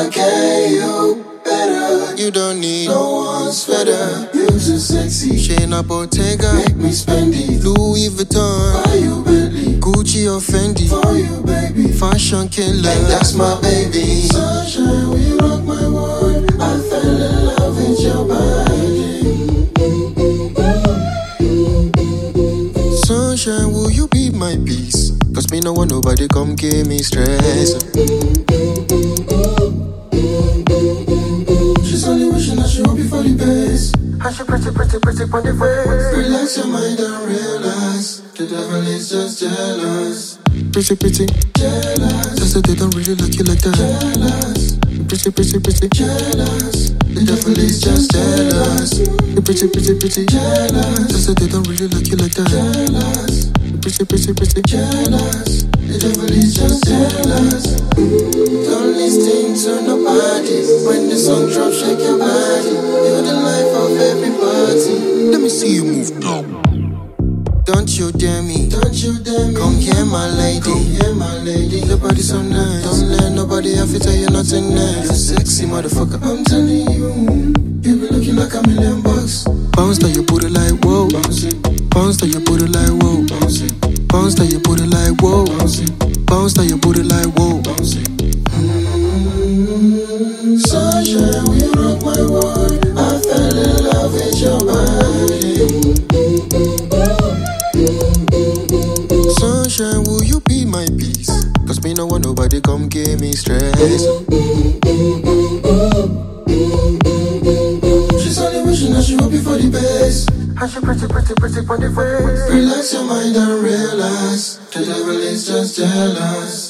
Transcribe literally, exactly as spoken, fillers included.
I get you better. You don't need No one's better. You too sexy. Shayna Bottega, Make me spend it. Louis Vuitton, Buy you Bentley. Gucci or Fendi, For you, baby. fashion killer. And that's my baby. Sunshine, will you rock my world? I fell in love with your body. Sunshine, will you be my peace? Cause me no want nobody come give me stress. She's only wishing that she hope you for the best. And she pretty, pretty, pretty on the face. Relax your mind and realize the devil is just jealous. Pretty, pretty, Jealous, just that they don't really like you like that. jealous, Pretty, pretty, pretty, jealous. The devil is just jealous, you pretty, pretty, pretty, jealous, just that they don't really like you like that. jealous, Pretty, pretty, pretty, jealous. The devil is just jealous. Don't listen to nobody. When the song drops, shake your body. You're the life of everybody. let me see you move now. Don't you dare me, Don't you dare me. come here my lady. Come here, my lady. Your body so nice, don't let nobody have to tell you nothing nice. You're sexy motherfucker. I'm telling you, you be looking like a million bucks. Bounce that you put it like whoa. Bounce it, Bounce that you put it like whoa. bounce it, Bounce that you put it like whoa. bounce it, Bounce that you put it like whoa. bounce it. Mm-hmm. Sunshine, will you rock my world? I fell in love with your body. Sunshine, will you be my peace? Cause me no want nobody come give me stress. She's only wishing that she hope you for the best. And she pretty, pretty, pretty on the face. Relax your mind and realize the devil is just jealous.